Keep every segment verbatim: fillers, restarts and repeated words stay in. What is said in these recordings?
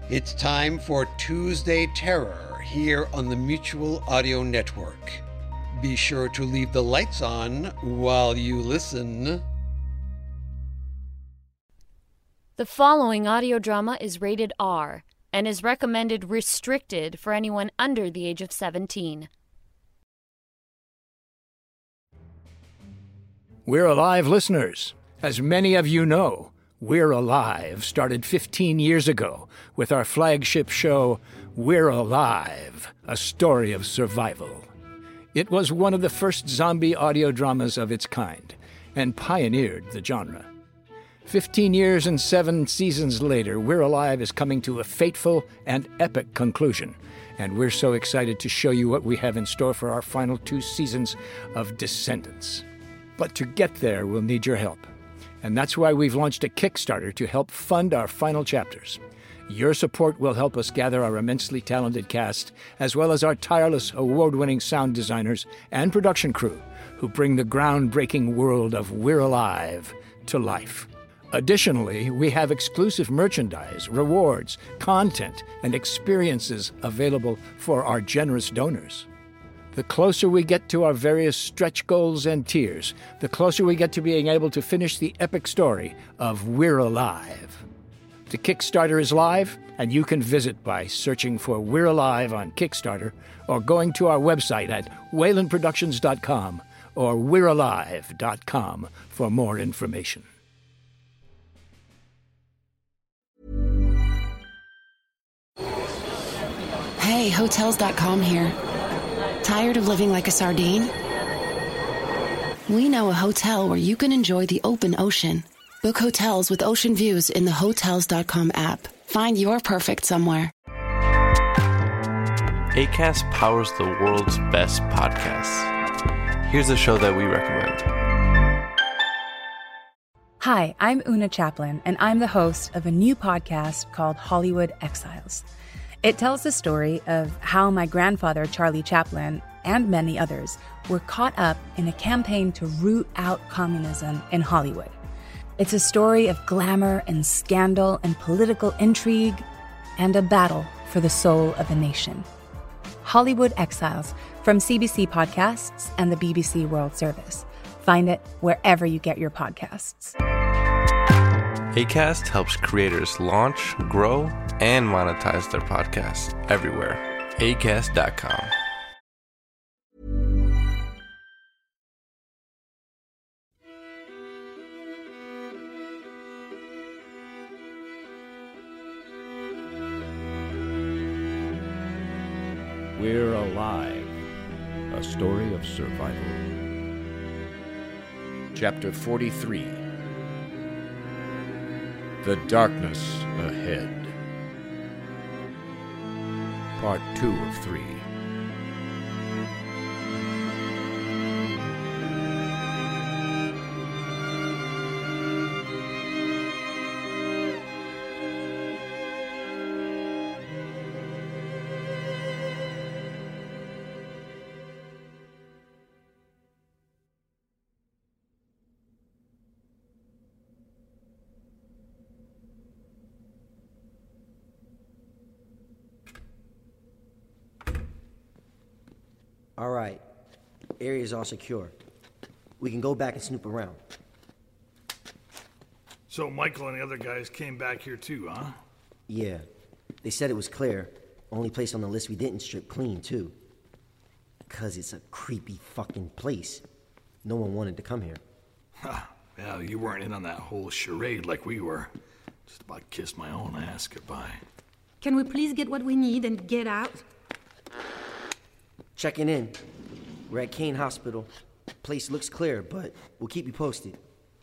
It's time for Tuesday Terror here on the Mutual Audio Network. Be sure to leave the lights on while you listen. The following audio drama is rated R and is recommended restricted for anyone under the age of seventeen. We're Alive listeners. As many of you know, We're Alive started fifteen years ago with our flagship show, We're Alive, a story of survival. It was one of the first zombie audio dramas of its kind and pioneered the genre. Fifteen years and seven seasons later, We're Alive is coming to a fateful and epic conclusion, and we're so excited to show you what we have in store for our final two seasons of Descendants. But to get there, we'll need your help. And that's why we've launched a Kickstarter to help fund our final chapters. Your support will help us gather our immensely talented cast, as well as our tireless, award-winning sound designers and production crew, who bring the groundbreaking world of We're Alive to life. Additionally, we have exclusive merchandise, rewards, content, and experiences available for our generous donors. The closer we get to our various stretch goals and tiers, the closer we get to being able to finish the epic story of We're Alive. The Kickstarter is live, and you can visit by searching for We're Alive on Kickstarter or going to our website at wayland productions dot com or we're alive dot com for more information. Hey, Hotels dot com here. Tired of living like a sardine? We know a hotel where you can enjoy the open ocean. Book hotels with ocean views in the Hotels dot com app. Find your perfect somewhere. Acast powers the world's best podcasts. Here's a show that we recommend. Hi, I'm Una Chaplin, and I'm the host of a new podcast called Hollywood Exiles. It tells the story of how my grandfather, Charlie Chaplin, and many others were caught up in a campaign to root out communism in Hollywood. It's a story of glamour and scandal and political intrigue and a battle for the soul of a nation. Hollywood Exiles from C B C Podcasts and the B B C World Service. Find it wherever you get your podcasts. Acast helps creators launch, grow, and monetize their podcasts everywhere. acast dot com. We're Alive, a story of survival. Chapter forty-three. The Darkness Ahead. Part two of three. All right. Area's all secure. We can go back and snoop around. So Michael and the other guys came back here too, huh? Yeah. They said it was clear. Only place on the list we didn't strip clean, too. Because it's a creepy fucking place. No one wanted to come here. Ha. Well, you weren't in on that whole charade like we were. Just about kissed my own ass goodbye. Can we please get what we need and get out? Checking in. We're at Kane Hospital. Place looks clear, but we'll keep you posted.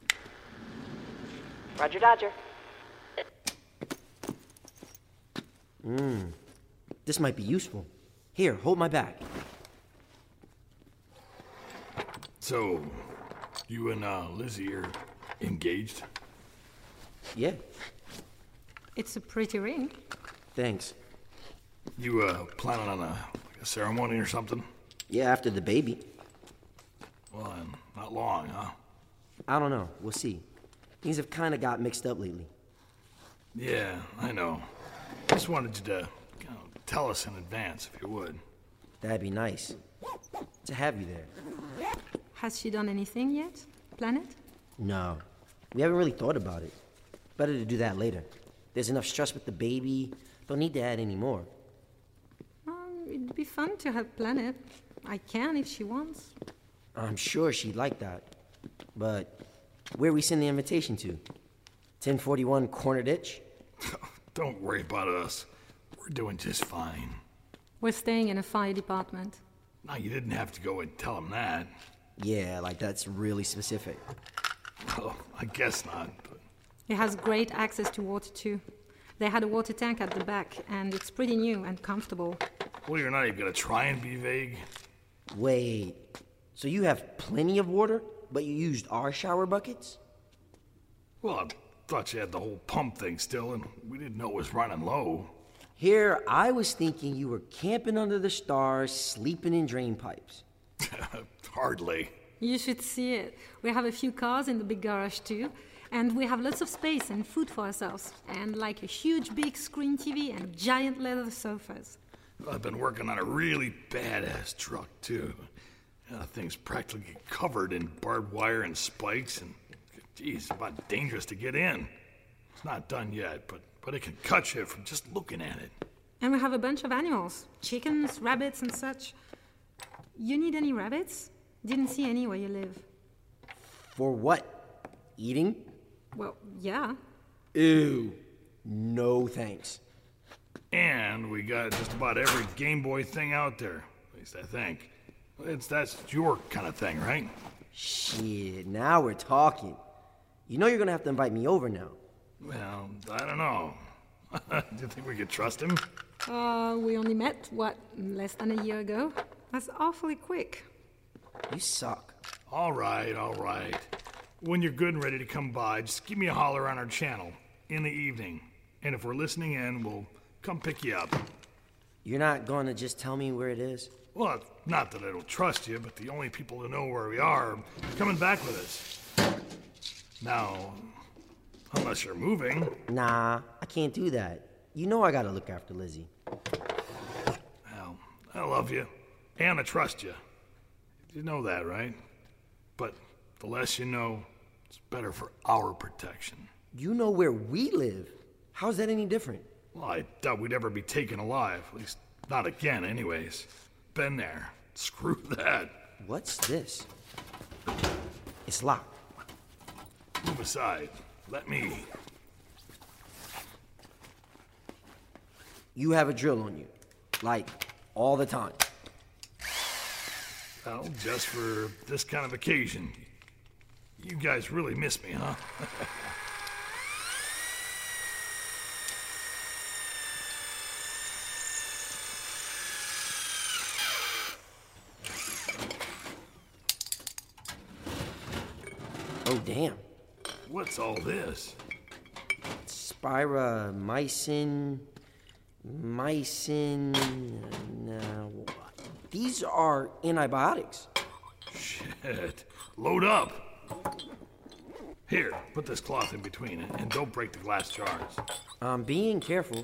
Roger, Dodger. Mmm. This might be useful. Here, hold my bag. So, you and uh, Lizzie are engaged? Yeah. It's a pretty ring. Thanks. You uh, planning on a, like a ceremony or something? Yeah, after the baby. Well, then, not long, huh? I don't know. We'll see. Things have kind of got mixed up lately. Yeah, I know. just wanted you to you know, tell us in advance, if you would. That'd be nice. To have you there. Has she done anything yet? Plan it? No. We haven't really thought about it. Better to do that later. There's enough stress with the baby. Don't need to add any more. Um, it'd be fun to help plan it. I can if she wants. I'm sure she'd like that. But where we send the invitation to? ten forty-one Corner Ditch? Don't worry about us. We're doing just fine. We're staying in a fire department. No, you didn't have to go and tell them that. Yeah, like that's really specific. Well, I guess not, but... It has great access to water too. They had a water tank at the back, and it's pretty new and comfortable. Well, you're not even gonna try and be vague? Wait, so you have plenty of water, but you used our shower buckets? Well, I thought you had the whole pump thing still, and we didn't know it was running low. Here, I was thinking you were camping under the stars, sleeping in drain pipes. Hardly. You should see it. We have a few cars in the big garage too, and we have lots of space and food for ourselves, and like a huge big screen T V and giant leather sofas. I've been working on a really badass truck too. That thing's practically covered in barbed wire and spikes, and geez, it's about dangerous to get in. It's not done yet, but, but it can cut you from just looking at it. And we have a bunch of animals, chickens, rabbits and such. You need any rabbits? Didn't see any where you live. For what? Eating? Well, yeah. Ew. No thanks. And we got just about every Game Boy thing out there, at least I think. It's that's your kind of thing, right? Shit, now we're talking. You know you're gonna have to invite me over now. Well, I don't know. Do you think we could trust him? Uh, we only met, what, less than a year ago? That's awfully quick. You suck. All right, all right. When you're good and ready to come by, just give me a holler on our channel in the evening. And if we're listening in, we'll come pick you up. You're not gonna just tell me where it is? Well, it's not that I don't trust you, but the only people who know where we are are coming back with us. Now, unless you're moving. Nah, I can't do that. You know I gotta look after Lizzie. Well, I love you, and I trust you. You know that, right? But the less you know, it's better for our protection. You know where we live. How's that any different? Well, I doubt we'd ever be taken alive. At least, not again, anyways. Been there. Screw that. What's this? It's locked. Move aside. Let me. You have a drill on you. Like, all the time. Well, just for this kind of occasion. You guys really miss me, huh? Oh, damn. What's all this? Spiromycin... Mycin... No, these are antibiotics. Shit. Load up. Here, put this cloth in between and, and don't break the glass jars. I'm being careful.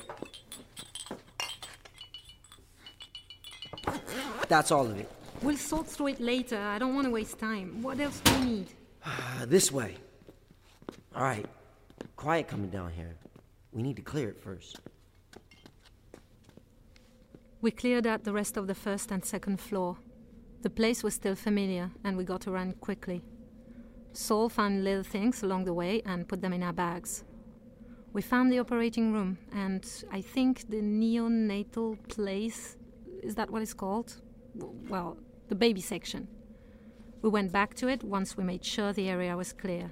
That's all of it. We'll sort through it later. I don't want to waste time. What else do you need? Uh, this way. All right. Quiet coming down here. We need to clear it first. We cleared out the rest of the first and second floor. The place was still familiar, and we got around quickly. Saul found little things along the way and put them in our bags. We found the operating room, and I think the neonatal place, is that what it's called? Well, the baby section. We went back to it once we made sure the area was clear.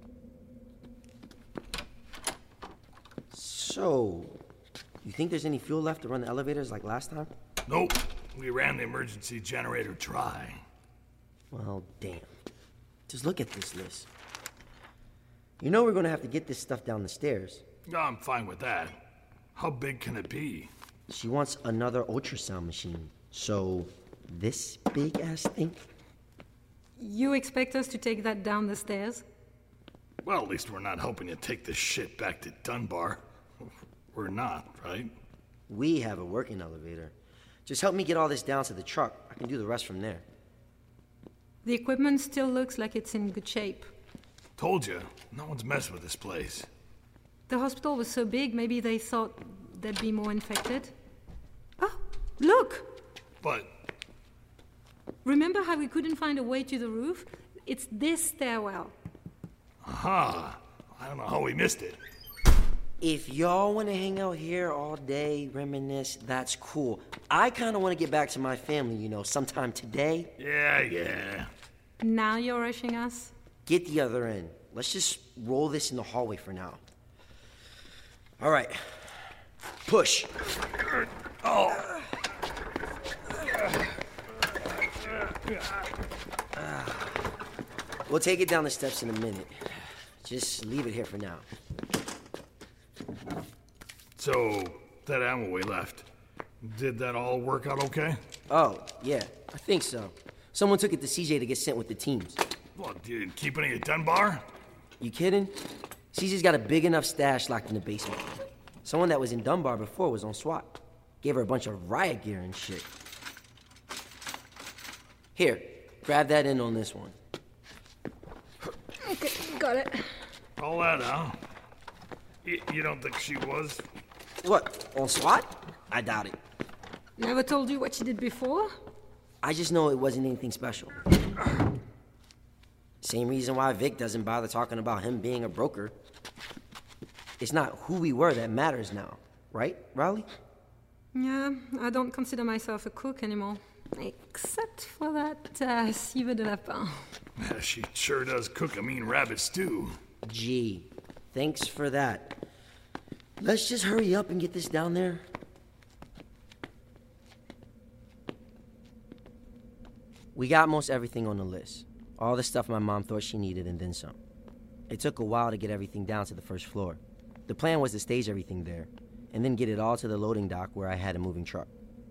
So, you think there's any fuel left to run the elevators like last time? Nope. We ran the emergency generator dry. Well, damn. Just look at this list. You know we're gonna have to get this stuff down the stairs. No, I'm fine with that. How big can it be? She wants another ultrasound machine. So, this big-ass thing? You expect us to take that down the stairs? Well, at least we're not helping you take this shit back to Dunbar. We're not, right? We have a working elevator. Just help me get all this down to the truck. I can do the rest from there. The equipment still looks like it's in good shape. Told you, no one's messing with this place. The hospital was so big, maybe they thought there'd be more infected. Oh, look! But... Remember how we couldn't find a way to the roof? It's this stairwell. Aha! I don't know how we missed it. If y'all want to hang out here all day, reminisce, that's cool. I kind of want to get back to my family, you know, sometime today. Yeah, yeah. Now you're rushing us? Get the other end. Let's just roll this in the hallway for now. All right. Push. Oh. We'll take it down the steps in a minute. Just leave it here for now. So, that ammo we left, did that all work out okay? Oh, yeah, I think so. Someone took it to C J to get sent with the teams. What, you didn't keep any at Dunbar? You kidding? C J's got a big enough stash locked in the basement. Someone that was in Dunbar before was on SWAT. Gave her a bunch of riot gear and shit. Here, grab that in on this one. Okay, got it. All that, huh? Y- you don't think she was? What, on SWAT? I doubt it. Never told you what she did before? I just know it wasn't anything special. Same reason why Vic doesn't bother talking about him being a broker. It's not who we were that matters now, right, Riley? Yeah, I don't consider myself a cook anymore. Except for that uh, civet de lapin. Yeah, she sure does cook a mean rabbit stew. Gee, thanks for that. Let's just hurry up and get this down there. We got most everything on the list. All the stuff my mom thought she needed and then some. It took a while to get everything down to the first floor. The plan was to stage everything there, and then get it all to the loading dock where I had a moving truck.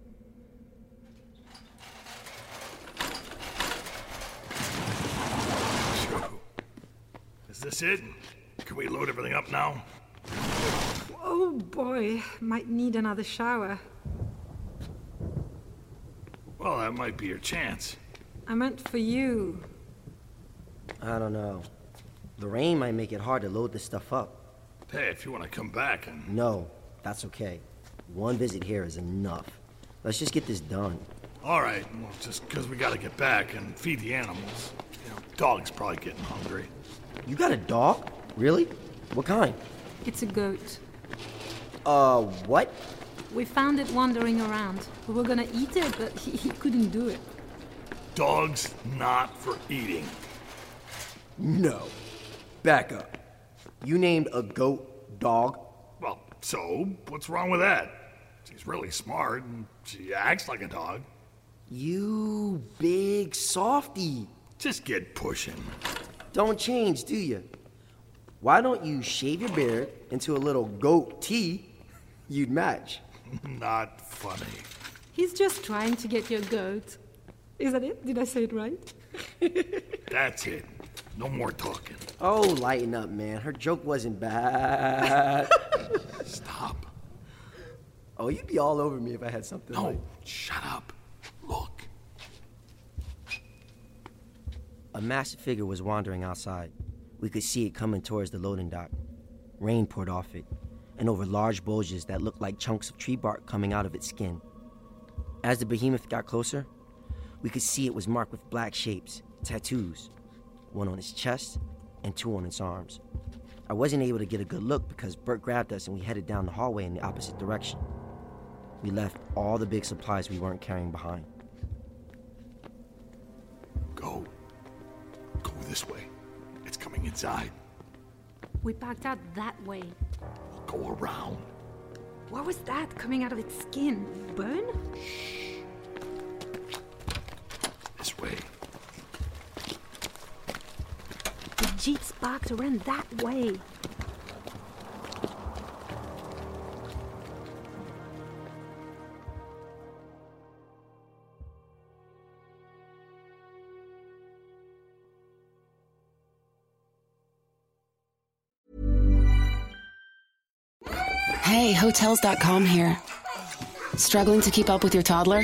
Is this it? Can we load everything up now? Oh boy, might need another shower. Well, that might be your chance. I meant for you. I don't know. The rain might make it hard to load this stuff up. Hey, if you want to come back and... No, that's okay. One visit here is enough. Let's just get this done. All right, well, just because we got to get back and feed the animals. You know, dog's probably getting hungry. You got a dog? Really? What kind? It's a goat. Uh, what? We found it wandering around. We were gonna eat it, but he, he couldn't do it. Dog's not for eating. No. Back up. You named a goat dog? Well, so, what's wrong with that? She's really smart, and she acts like a dog. You big softy. Just get pushing. Don't change, do you? Why don't you shave your beard into a little goat tee? You'd match. Not funny. He's just trying to get your goat. Is that it? Did I say it right? That's it. No more talking. Oh, lighten up, man. Her joke wasn't bad. Stop. Oh, you'd be all over me if I had something No, like... shut up. Look. A massive figure was wandering outside. We could see it coming towards the loading dock. Rain poured off it, and over large bulges that looked like chunks of tree bark coming out of its skin. As the behemoth got closer, we could see it was marked with black shapes, tattoos, one on its chest and two on its arms. I wasn't able to get a good look because Bert grabbed us and we headed down the hallway in the opposite direction. We left all the big supplies we weren't carrying behind. Go. Go this way. It's coming inside. We backed out that way. Go around. What was that coming out of its skin? Burn? Shh. This way. The jeep sparks ran that way. Hey, Hotels dot com here. Struggling to keep up with your toddler?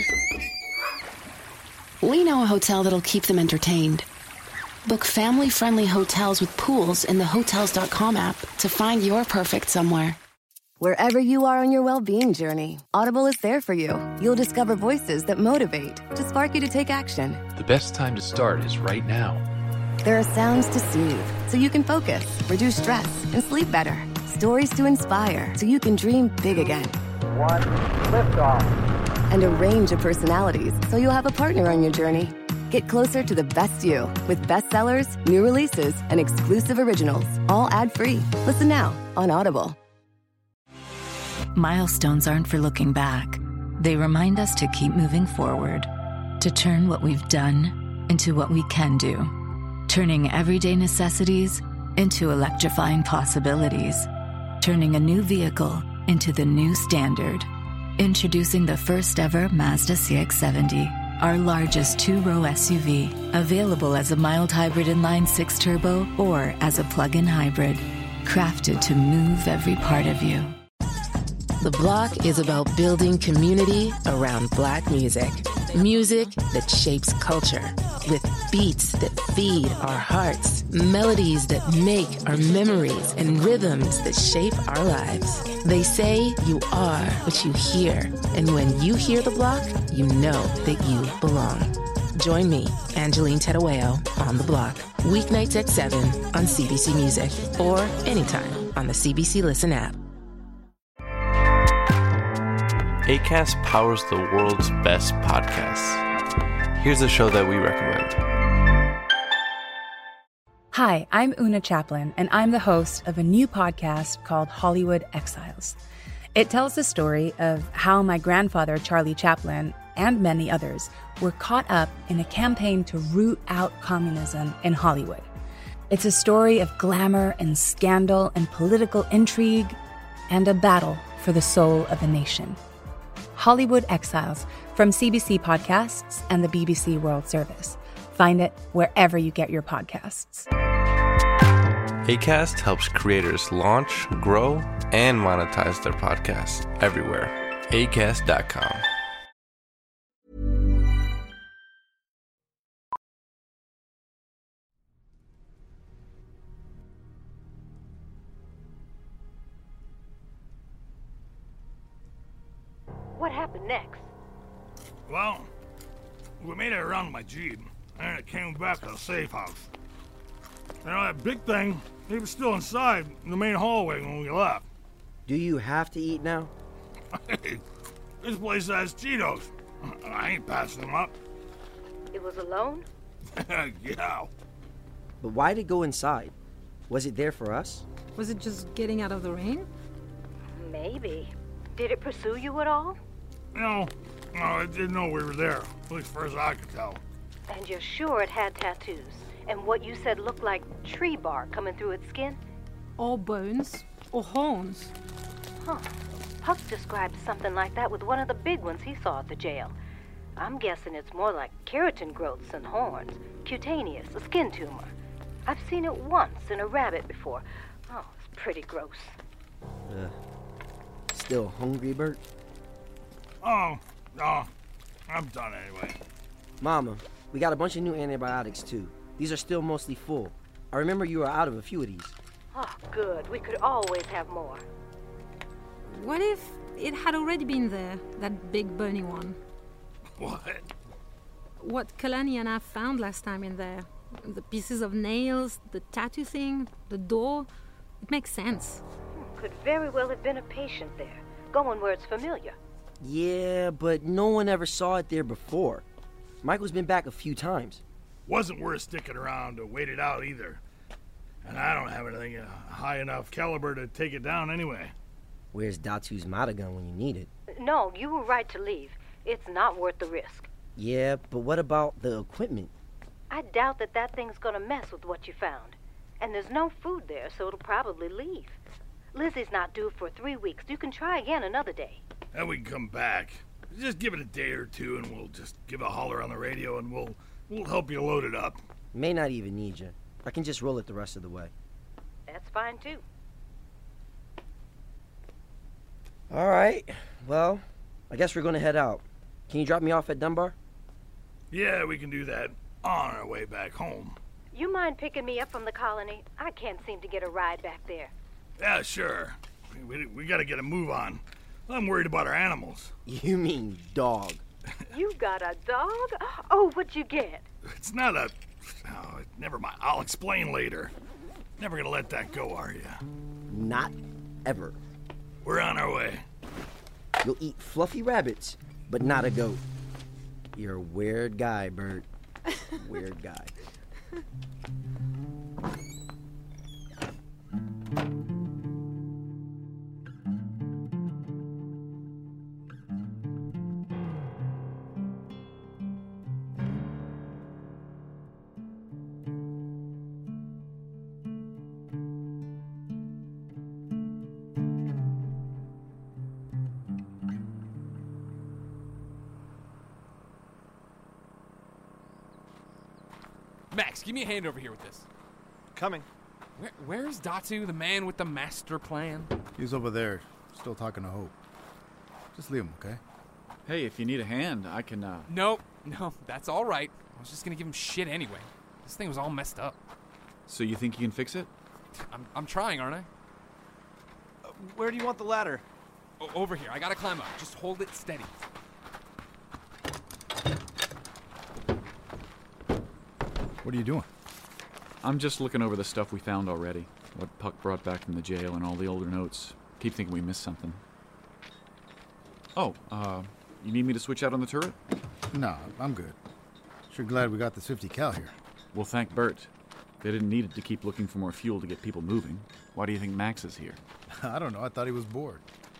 We know a hotel that'll keep them entertained. Book family-friendly hotels with pools in the Hotels dot com app to find your perfect somewhere. Wherever you are on your well-being journey, Audible is there for you. You'll discover voices that motivate to spark you to take action. The best time to start is right now. There are sounds to soothe, so you can focus, reduce stress, and sleep better. Stories to inspire, so you can dream big again. One, liftoff. And a range of personalities, so you'll have a partner on your journey. Get closer to the best you with bestsellers, new releases, and exclusive originals, all ad-free. Listen now on Audible. Milestones aren't for looking back. They remind us to keep moving forward, to turn what we've done into what we can do, turning everyday necessities into electrifying possibilities, turning a new vehicle into the new standard. Introducing the first ever Mazda C X seventy, our largest two-row S U V, available as a mild hybrid inline six turbo or as a plug-in hybrid, crafted to move every part of you. The Block is about building community around Black music. Music that shapes culture, with beats that feed our hearts, melodies that make our memories, and rhythms that shape our lives. They say you are what you hear, and when you hear The Block, you know that you belong. Join me, Angeline Terueo, on The Block, weeknights at seven on C B C Music, or anytime on the C B C Listen app. Acast powers the world's best podcasts. Here's a show that we recommend. Hi, I'm Una Chaplin, and I'm the host of a new podcast called Hollywood Exiles. It tells the story of how my grandfather, Charlie Chaplin, and many others were caught up in a campaign to root out communism in Hollywood. It's a story of glamour and scandal and political intrigue and a battle for the soul of a nation. Hollywood Exiles from C B C Podcasts and the B B C World Service. Find it wherever you get your podcasts. Acast helps creators launch, grow, and monetize their podcasts everywhere. acast dot com. What happened next? Well, we made it around my Jeep, and it came back to the safe house. You know, that big thing, he was still inside in the main hallway when we left. Do you have to eat now? Hey, this place has Cheetos. I ain't passing them up. It was alone? Yeah. But why did it go inside? Was it there for us? Was it just getting out of the rain? Maybe. Did it pursue you at all? No, no, it didn't know we were there, at least as far as I could tell. And you're sure it had tattoos? And what you said looked like tree bark coming through its skin? Or bones, or horns. Huh. Huck described something like that with one of the big ones he saw at the jail. I'm guessing it's more like keratin growths than horns. Cutaneous, a skin tumor. I've seen it once in a rabbit before. Oh, it's pretty gross. Uh, still hungry, Bert? Oh, no. I'm done anyway. Mama, we got a bunch of new antibiotics, too. These are still mostly full. I remember you were out of a few of these. Oh, good. We could always have more. What if it had already been there, that big bony one? What? What Kalani and I found last time in there. The pieces of nails, the tattoo thing, the door. It makes sense. Could very well have been a patient there, going where it's familiar. Yeah, but no one ever saw it there before. Michael's been back a few times. Wasn't worth sticking around to wait it out either. And I don't have anything uh, high enough caliber to take it down anyway. Where's Datu's Matagun when you need it? No, you were right to leave. It's not worth the risk. Yeah, but what about the equipment? I doubt that that thing's gonna mess with what you found. And there's no food there, so it'll probably leave. Lizzie's not due for three weeks. You can try again another day. And we can come back. Just give it a day or two and we'll just give a holler on the radio and we'll we'll help you load it up. May not even need you. I can just roll it the rest of the way. That's fine too. All right. Well, I guess we're gonna head out. Can you drop me off at Dunbar? Yeah, we can do that on our way back home. You mind picking me up from the colony? I can't seem to get a ride back there. Yeah, sure. We, we, we gotta get a move on. I'm worried about our animals. You mean dog. You got a dog? Oh, what'd you get? It's not a... Oh, never mind. I'll explain later. Never gonna let that go, are you? Not ever. We're on our way. You'll eat fluffy rabbits, but not a goat. You're a weird guy, Bert. Weird guy. Max, give me a hand over here with this. Coming. Where, where's Datu, the man with the master plan? He's over there, still talking to Hope. Just leave him, okay? Hey, if you need a hand, I can, uh... No, no, that's all right. I was just gonna give him shit anyway. This thing was all messed up. So you think you can fix it? I'm, I'm trying, aren't I? Uh, where do you want the ladder? O- over here. I gotta climb up. Just hold it steady. What are you doing? I'm just looking over the stuff we found already. What Puck brought back from the jail and all the older notes. Keep thinking we missed something. Oh, uh, you need me to switch out on the turret? No, I'm good. Sure glad we got this fifty cal here. Well, thank Bert. They didn't need it to keep looking for more fuel to get people moving. Why do you think Max is here? I don't know. I thought he was bored.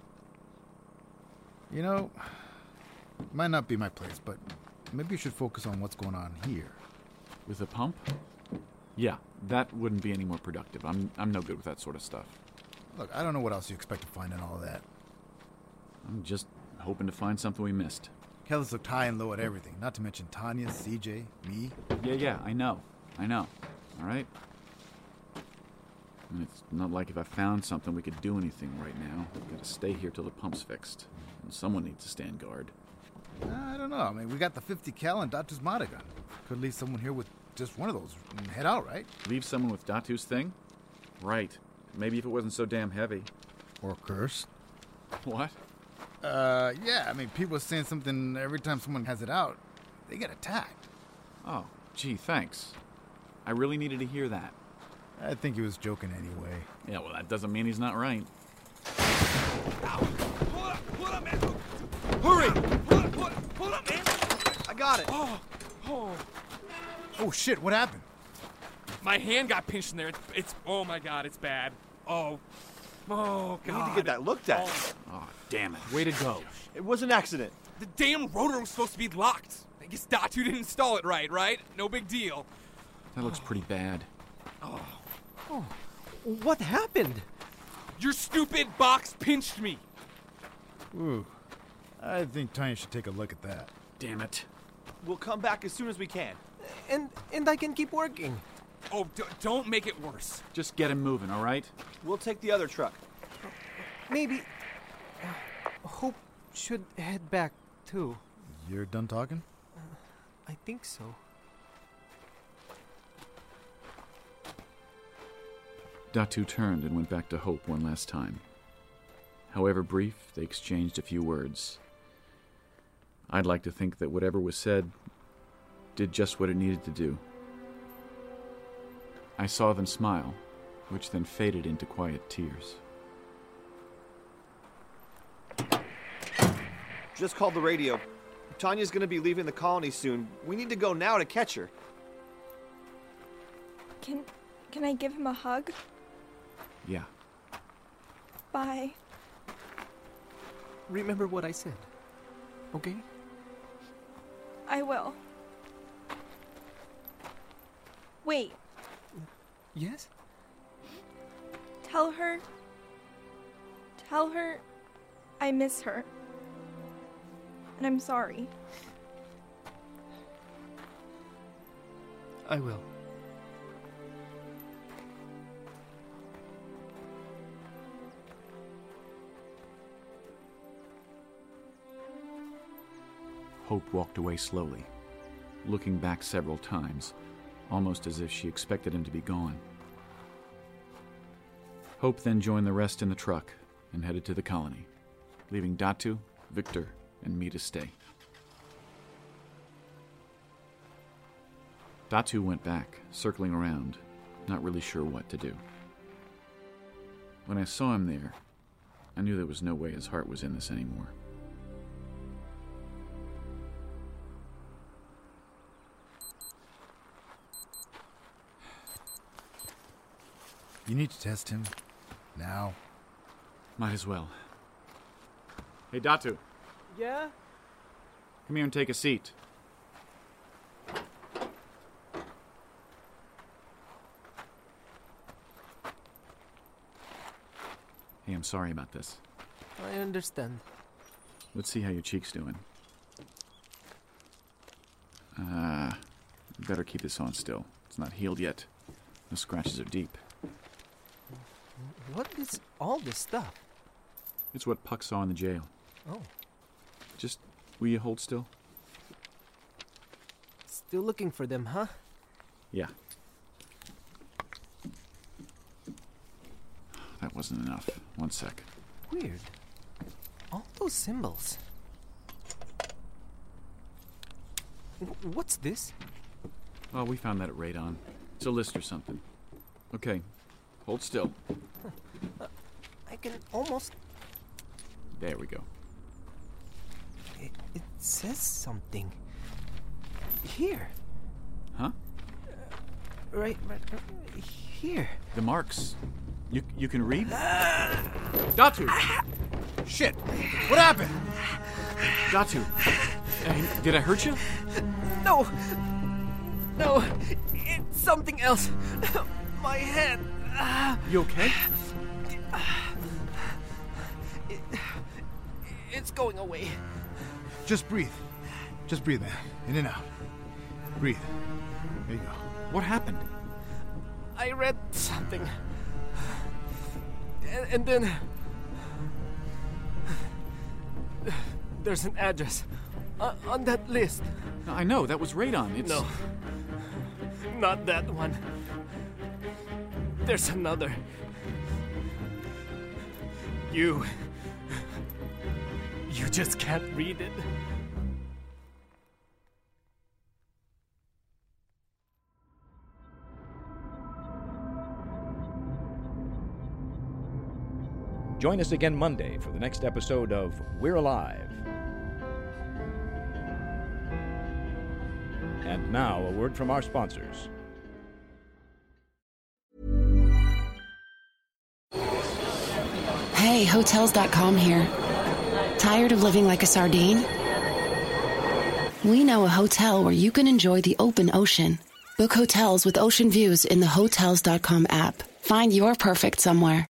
You know, it might not be my place, but maybe you should focus on what's going on here. With a pump? Yeah, that wouldn't be any more productive. I'm I'm no good with that sort of stuff. Look, I don't know what else you expect to find in all of that. I'm just hoping to find something we missed. Kellis looked high and low at everything, not to mention Tanya, C J, me. Yeah, yeah, I know. I know. All right? And it's not like if I found something we could do anything right now. We've got to stay here till the pump's fixed. And someone needs to stand guard. I don't know. I mean, we got the fifty cal and Datu's Mata gun. Could leave someone here with just one of those and head out, right? Leave someone with Datu's thing? Right. Maybe if it wasn't so damn heavy. Or cursed. What? Uh, yeah, I mean, people are saying something every time someone has it out. They get attacked. Oh, gee, thanks. I really needed to hear that. I think he was joking anyway. Yeah, well, that doesn't mean he's not right. Ow! Pull up! Pull up, man! Hurry! Pull up! Pull up! Pull up, man! I got it! Oh! Oh! Oh, shit, what happened? My hand got pinched in there. It's, it's oh my god, it's bad. Oh. Oh, God. We need to get that looked at. Oh. Oh, damn it. Way to go. It was an accident. The damn rotor was supposed to be locked. I guess Datu didn't install it right, right? No big deal. That looks pretty bad. Oh. Oh. What happened? Your stupid box pinched me. Ooh. I think Tanya should take a look at that. Damn it. We'll come back as soon as we can. And and I can keep working. Oh, d- don't make it worse. Just get him moving, all right? We'll take the other truck. Maybe Hope should head back, too. You're done talking? Uh, I think so. Datu turned and went back to Hope one last time. However brief, they exchanged a few words. I'd like to think that whatever was said did just what it needed to do. I saw them smile, which then faded into quiet tears. Just called the radio. Tanya's gonna be leaving the colony soon. We need to go now to catch her. Can can I give him a hug? Yeah. Bye. Remember what I said, okay? I will. Wait. Yes? Tell her... Tell her I miss her. And I'm sorry. I will. Hope walked away slowly, looking back several times, almost as if she expected him to be gone. Hope then joined the rest in the truck and headed to the colony, leaving Datu, Victor, and me to stay. Datu went back, circling around, not really sure what to do. When I saw him there, I knew there was no way his heart was in this anymore. You need to test him. Now. Might as well. Hey, Datu. Yeah? Come here and take a seat. Hey, I'm sorry about this. I understand. Let's see how your cheek's doing. Uh, better keep this on still. It's not healed yet. The scratches are deep. What is all this stuff? It's what Puck saw in the jail. Oh. Just, will you hold still? Still looking for them, huh? Yeah. That wasn't enough. One sec. Weird. All those symbols. W- what's this? Oh, we found that at Radon. It's a list or something. Okay, hold still. Uh, I can almost... There we go. It, it says something. Here. Huh? Uh, right, right, right here. The marks. You you can read? Datu! Shit! What happened? Datu! Hey, did I hurt you? No! No! It's something else. My head. You okay? It, it's going away. Just breathe. Just breathe, man. In and out. Breathe. There you go. What happened? I read something. And, and then... There's an address uh, on that list. I know, that was Radon. It's... No. Not that one. There's another. You... You just can't read it. Join us again Monday for the next episode of We're Alive. And now, a word from our sponsors. Hey, Hotels dot com here. Tired of living like a sardine? We know a hotel where you can enjoy the open ocean. Book hotels with ocean views in the Hotels dot com app. Find your perfect somewhere.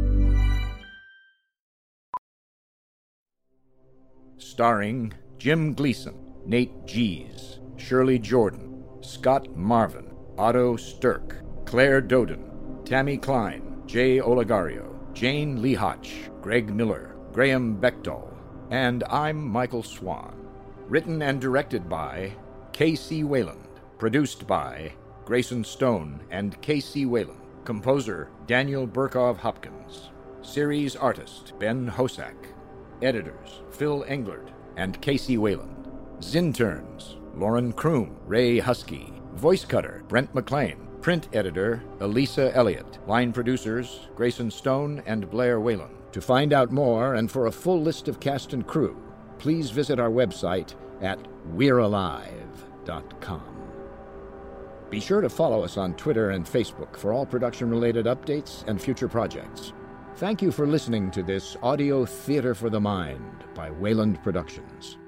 Starring Jim Gleason, Nate Gies, Shirley Jordan, Scott Marvin, Otto Stirk, Claire Doden, Tammy Klein, Jay Olegario, Jane Lehotch, Greg Miller, Graham Bechtel, and I'm Michael Swan. Written and directed by K C Wayland. Produced by Grayson Stone and K C Wayland. Composer Daniel Burkov Hopkins. Series artist Ben Hosack. Editors Phil Englert and Casey Wayland. Zinterns Lauren Kroom, Ray Husky. Voice cutter Brent McLean. Print editor Elisa Elliott. Line producers Grayson Stone and Blair Whalen. To find out more and for a full list of cast and crew, please visit our website at we're alive dot com. Be sure to follow us on Twitter and Facebook for all production-related updates and future projects. Thank you for listening to this Audio Theater for the Mind by Wayland Productions.